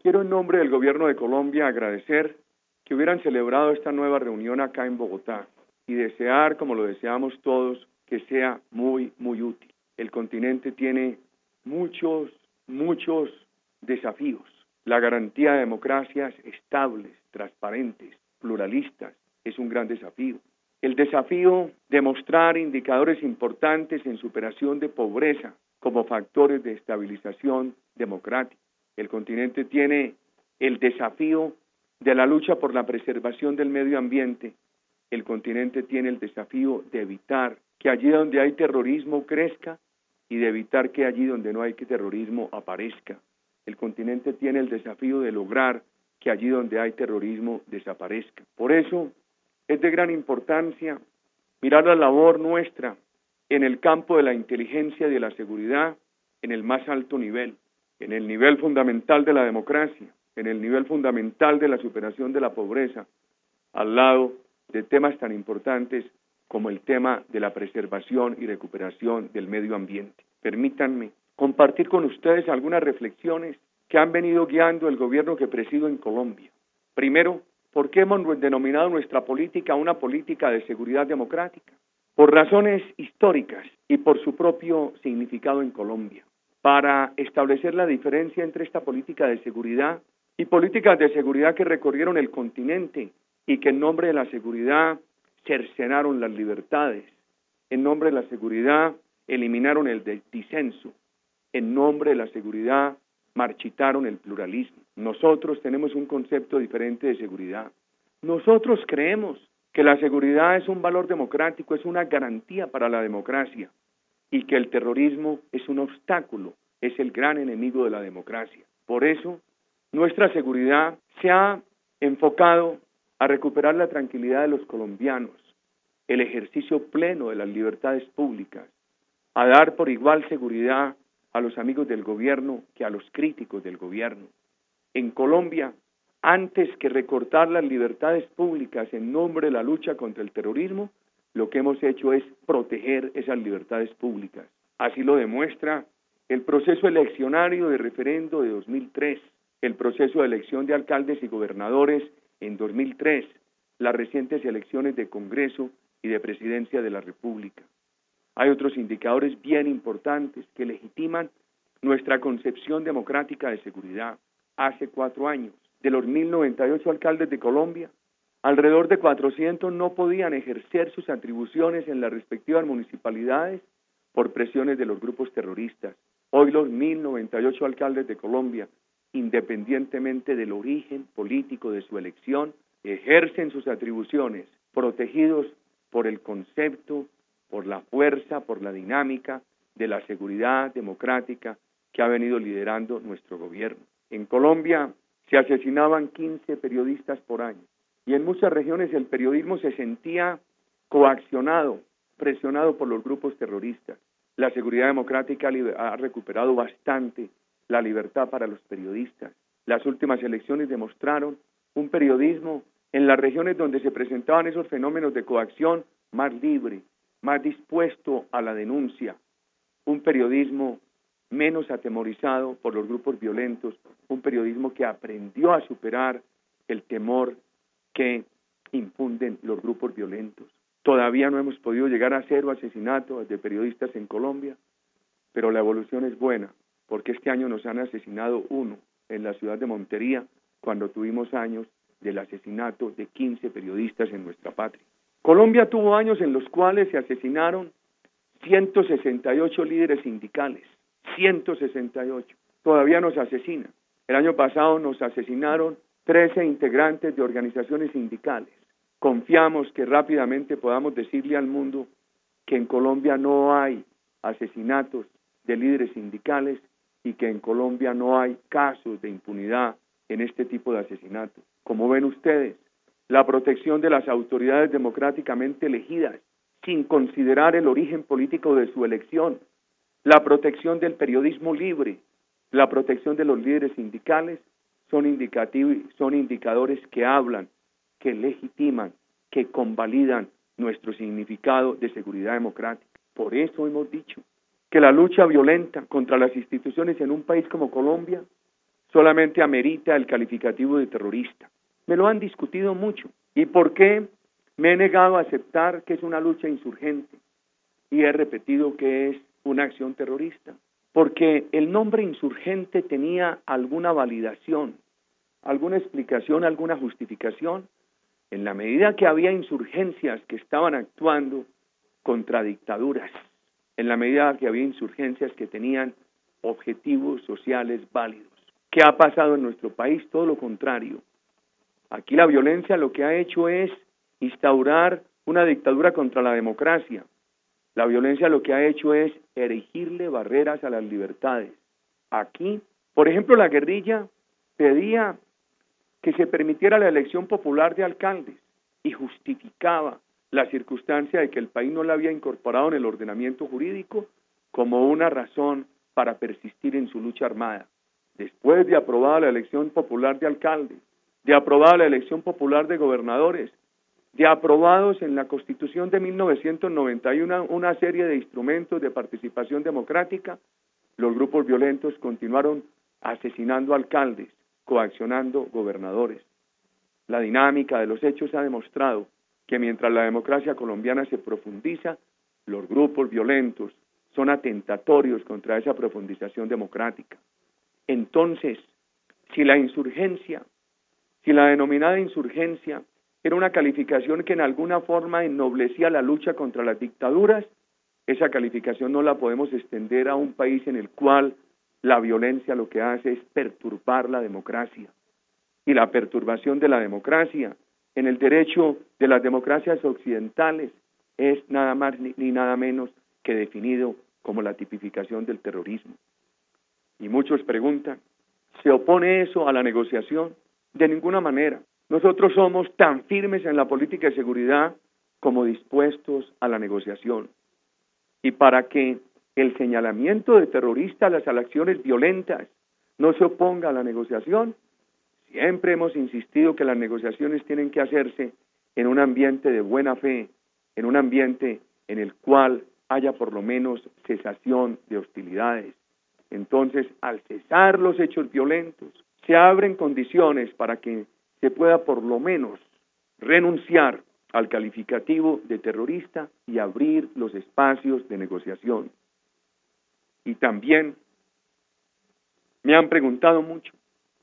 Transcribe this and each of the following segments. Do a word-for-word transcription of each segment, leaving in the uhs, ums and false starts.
Quiero en nombre del Gobierno de Colombia agradecer que hubieran celebrado esta nueva reunión acá en Bogotá y desear, como lo deseamos todos, que sea muy, muy útil. El continente tiene muchos, muchos desafíos. La garantía de democracias estables, transparentes, pluralistas, es un gran desafío. El desafío de mostrar indicadores importantes en superación de pobreza como factores de estabilización democrática. El continente tiene el desafío de la lucha por la preservación del medio ambiente. El continente tiene el desafío de evitar que allí donde hay terrorismo crezca y de evitar que allí donde no hay terrorismo aparezca. El continente tiene el desafío de lograr que allí donde hay terrorismo desaparezca. Por eso es de gran importancia mirar la labor nuestra en el campo de la inteligencia y de la seguridad en el más alto nivel, en el nivel fundamental de la democracia, en el nivel fundamental de la superación de la pobreza, al lado de temas tan importantes como el tema de la preservación y recuperación del medio ambiente. Permítanme compartir con ustedes algunas reflexiones que han venido guiando el gobierno que presido en Colombia. Primero, ¿por qué hemos denominado nuestra política una política de seguridad democrática? Por razones históricas y por su propio significado en Colombia. Para establecer la diferencia entre esta política de seguridad y políticas de seguridad que recorrieron el continente y que en nombre de la seguridad cercenaron las libertades, en nombre de la seguridad eliminaron el disenso, en nombre de la seguridad marchitaron el pluralismo. Nosotros tenemos un concepto diferente de seguridad. Nosotros creemos que la seguridad es un valor democrático, es una garantía para la democracia y que el terrorismo es un obstáculo, es el gran enemigo de la democracia. Por eso, nuestra seguridad se ha enfocado a recuperar la tranquilidad de los colombianos, el ejercicio pleno de las libertades públicas, a dar por igual seguridad a los amigos del gobierno que a los críticos del gobierno. En Colombia, antes que recortar las libertades públicas en nombre de la lucha contra el terrorismo, lo que hemos hecho es proteger esas libertades públicas. Así lo demuestra el proceso eleccionario de referendo de dos mil tres, el proceso de elección de alcaldes y gobernadores en dos mil tres, las recientes elecciones de Congreso y de Presidencia de la República. Hay otros indicadores bien importantes que legitiman nuestra concepción democrática de seguridad. Hace cuatro años, de los mil noventa y ocho alcaldes de Colombia, alrededor de cuatrocientos no podían ejercer sus atribuciones en las respectivas municipalidades por presiones de los grupos terroristas. Hoy los mil noventa y ocho alcaldes de Colombia, independientemente del origen político de su elección, ejercen sus atribuciones protegidos por el concepto, por la fuerza, por la dinámica de la seguridad democrática que ha venido liderando nuestro gobierno. En Colombia se asesinaban quince periodistas por año y en muchas regiones el periodismo se sentía coaccionado, presionado por los grupos terroristas. La seguridad democrática ha recuperado bastante la libertad para los periodistas. Las últimas elecciones demostraron un periodismo en las regiones donde se presentaban esos fenómenos de coacción más libre, más dispuesto a la denuncia, un periodismo menos atemorizado por los grupos violentos, un periodismo que aprendió a superar el temor que infunden los grupos violentos. Todavía no hemos podido llegar a cero asesinatos de periodistas en Colombia, pero la evolución es buena, porque este año nos han asesinado uno en la ciudad de Montería, cuando tuvimos años del asesinato de quince periodistas en nuestra patria. Colombia tuvo años en los cuales se asesinaron ciento sesenta y ocho líderes sindicales, ciento sesenta y ocho. Todavía nos asesinan. El año pasado nos asesinaron trece integrantes de organizaciones sindicales. Confiamos que rápidamente podamos decirle al mundo que en Colombia no hay asesinatos de líderes sindicales y que en Colombia no hay casos de impunidad en este tipo de asesinatos. Como ven ustedes, la protección de las autoridades democráticamente elegidas, sin considerar el origen político de su elección, la protección del periodismo libre, la protección de los líderes sindicales, son indicativos, son indicadores que hablan, que legitiman, que convalidan nuestro significado de seguridad democrática. Por eso hemos dicho que la lucha violenta contra las instituciones en un país como Colombia solamente amerita el calificativo de terrorista. Me lo han discutido mucho. ¿Y por qué me he negado a aceptar que es una lucha insurgente? Y he repetido que es una acción terrorista. Porque el nombre insurgente tenía alguna validación, alguna explicación, alguna justificación, en la medida que había insurgencias que estaban actuando contra dictaduras, en la medida que había insurgencias que tenían objetivos sociales válidos. ¿Qué ha pasado en nuestro país? Todo lo contrario. Aquí la violencia lo que ha hecho es instaurar una dictadura contra la democracia. La violencia lo que ha hecho es erigirle barreras a las libertades. Aquí, por ejemplo, la guerrilla pedía que se permitiera la elección popular de alcaldes y justificaba la circunstancia de que el país no la había incorporado en el ordenamiento jurídico como una razón para persistir en su lucha armada. Después de aprobada la elección popular de alcaldes, de aprobada la elección popular de gobernadores, de aprobados en la Constitución de mil novecientos noventa y uno una serie de instrumentos de participación democrática, los grupos violentos continuaron asesinando alcaldes, coaccionando gobernadores. La dinámica de los hechos ha demostrado que mientras la democracia colombiana se profundiza, los grupos violentos son atentatorios contra esa profundización democrática. Entonces, si la insurgencia, si la denominada insurgencia era una calificación que en alguna forma ennoblecía la lucha contra las dictaduras, esa calificación no la podemos extender a un país en el cual la violencia lo que hace es perturbar la democracia. Y la perturbación de la democracia en el derecho de las democracias occidentales es nada más ni, ni nada menos que definido como la tipificación del terrorismo. Y muchos preguntan, ¿se opone eso a la negociación? De ninguna manera. Nosotros somos tan firmes en la política de seguridad como dispuestos a la negociación. Y para que el señalamiento de terrorista a las acciones violentas no se oponga a la negociación, siempre hemos insistido que las negociaciones tienen que hacerse en un ambiente de buena fe, en un ambiente en el cual haya por lo menos cesación de hostilidades. Entonces, al cesar los hechos violentos, se abren condiciones para que se pueda por lo menos renunciar al calificativo de terrorista y abrir los espacios de negociación. Y también me han preguntado mucho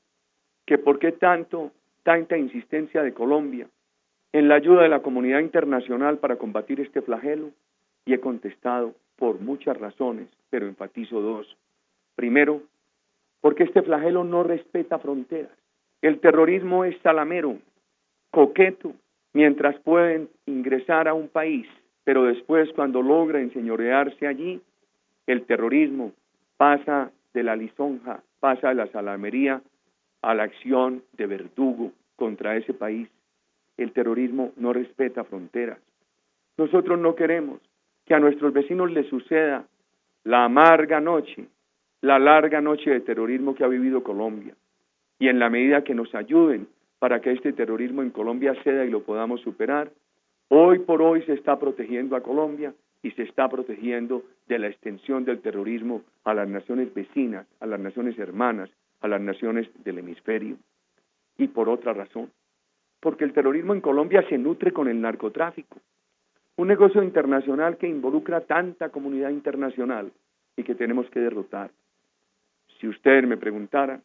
que por qué tanto, tanta insistencia de Colombia en la ayuda de la comunidad internacional para combatir este flagelo, y he contestado por muchas razones, pero enfatizo dos. Primero, porque este flagelo no respeta fronteras. El terrorismo es salamero, coqueto, mientras pueden ingresar a un país, pero después cuando logra enseñorearse allí, el terrorismo pasa de la lisonja, pasa de la salamería a la acción de verdugo contra ese país. El terrorismo no respeta fronteras. Nosotros no queremos que a nuestros vecinos les suceda la amarga noche, la larga noche de terrorismo que ha vivido Colombia. Y en la medida que nos ayuden para que este terrorismo en Colombia ceda y lo podamos superar, hoy por hoy se está protegiendo a Colombia y se está protegiendo de la extensión del terrorismo a las naciones vecinas, a las naciones hermanas, a las naciones del hemisferio. Y por otra razón, porque el terrorismo en Colombia se nutre con el narcotráfico, un negocio internacional que involucra tanta comunidad internacional y que tenemos que derrotar. Si ustedes me preguntaran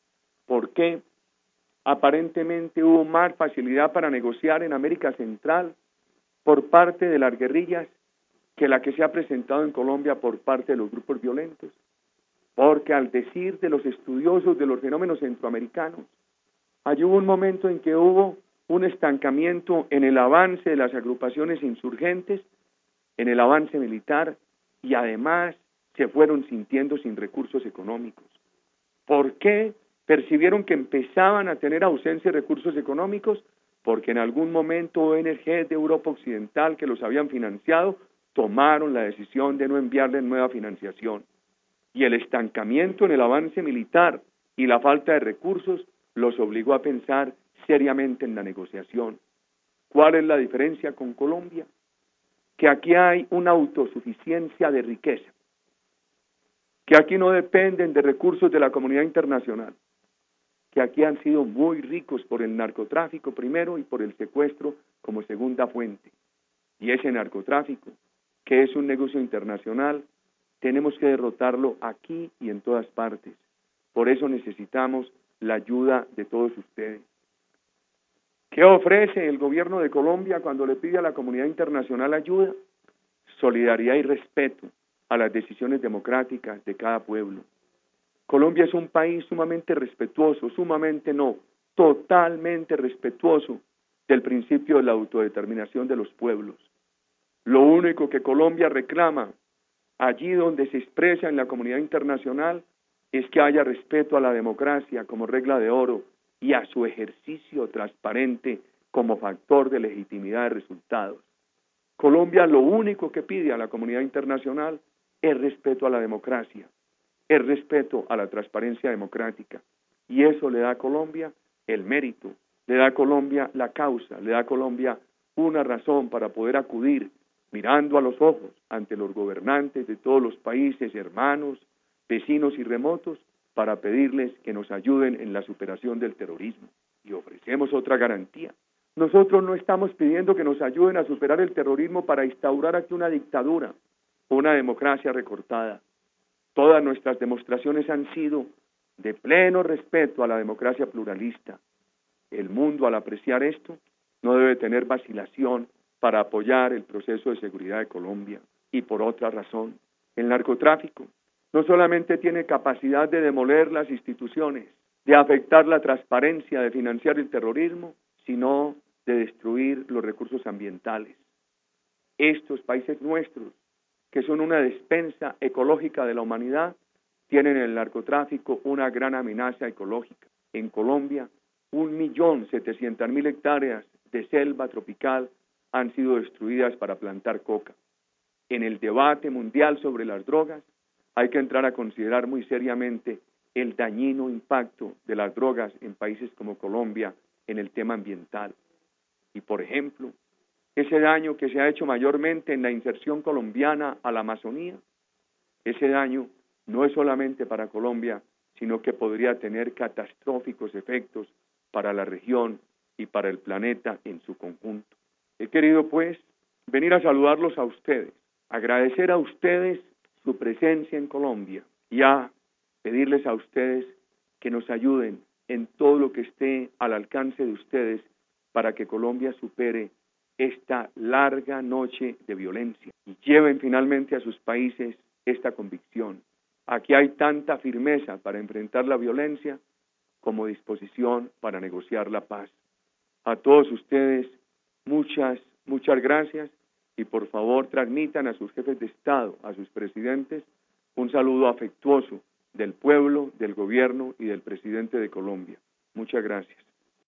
por qué aparentemente hubo más facilidad para negociar en América Central por parte de las guerrillas que la que se ha presentado en Colombia por parte de los grupos violentos, porque al decir de los estudiosos de los fenómenos centroamericanos, allí hubo un momento en que hubo un estancamiento en el avance de las agrupaciones insurgentes, en el avance militar, y además se fueron sintiendo sin recursos económicos. ¿Por qué percibieron que empezaban a tener ausencia de recursos económicos? Porque en algún momento O N G de Europa Occidental que los habían financiado tomaron la decisión de no enviarles nueva financiación. Y el estancamiento en el avance militar y la falta de recursos los obligó a pensar seriamente en la negociación. ¿Cuál es la diferencia con Colombia? Que aquí hay una autosuficiencia de riqueza, que aquí no dependen de recursos de la comunidad internacional, que aquí han sido muy ricos por el narcotráfico primero y por el secuestro como segunda fuente. Y ese narcotráfico, que es un negocio internacional, tenemos que derrotarlo aquí y en todas partes. Por eso necesitamos la ayuda de todos ustedes. ¿Qué ofrece el gobierno de Colombia cuando le pide a la comunidad internacional ayuda? Solidaridad y respeto a las decisiones democráticas de cada pueblo. Colombia es un país sumamente respetuoso, sumamente no, totalmente respetuoso del principio de la autodeterminación de los pueblos. Lo único que Colombia reclama allí donde se expresa en la comunidad internacional es que haya respeto a la democracia como regla de oro y a su ejercicio transparente como factor de legitimidad de resultados. Colombia lo único que pide a la comunidad internacional es respeto a la democracia, es respeto a la transparencia democrática, y eso le da a Colombia el mérito, le da a Colombia la causa, le da a Colombia una razón para poder acudir mirando a los ojos ante los gobernantes de todos los países, hermanos, vecinos y remotos, para pedirles que nos ayuden en la superación del terrorismo. Y ofrecemos otra garantía. Nosotros no estamos pidiendo que nos ayuden a superar el terrorismo para instaurar aquí una dictadura o una democracia recortada. Todas nuestras demostraciones han sido de pleno respeto a la democracia pluralista. El mundo, al apreciar esto, no debe tener vacilación para apoyar el proceso de seguridad de Colombia. Y por otra razón, el narcotráfico no solamente tiene capacidad de demoler las instituciones, de afectar la transparencia, de financiar el terrorismo, sino de destruir los recursos ambientales. Estos países nuestros, que son una despensa ecológica de la humanidad, tienen en el narcotráfico una gran amenaza ecológica. En Colombia, un millón setecientas mil hectáreas de selva tropical han sido destruidas para plantar coca. En el debate mundial sobre las drogas, hay que entrar a considerar muy seriamente el dañino impacto de las drogas en países como Colombia en el tema ambiental. Y por ejemplo, ese daño que se ha hecho mayormente en la inserción colombiana a la Amazonía, ese daño no es solamente para Colombia, sino que podría tener catastróficos efectos para la región y para el planeta en su conjunto. He querido pues venir a saludarlos a ustedes, agradecer a ustedes su presencia en Colombia y a pedirles a ustedes que nos ayuden en todo lo que esté al alcance de ustedes para que Colombia supere esta larga noche de violencia y lleven finalmente a sus países esta convicción. Aquí hay tanta firmeza para enfrentar la violencia como disposición para negociar la paz. A todos ustedes, muchas, muchas gracias y por favor transmitan a sus jefes de Estado, a sus presidentes, un saludo afectuoso del pueblo, del gobierno y del presidente de Colombia. Muchas gracias.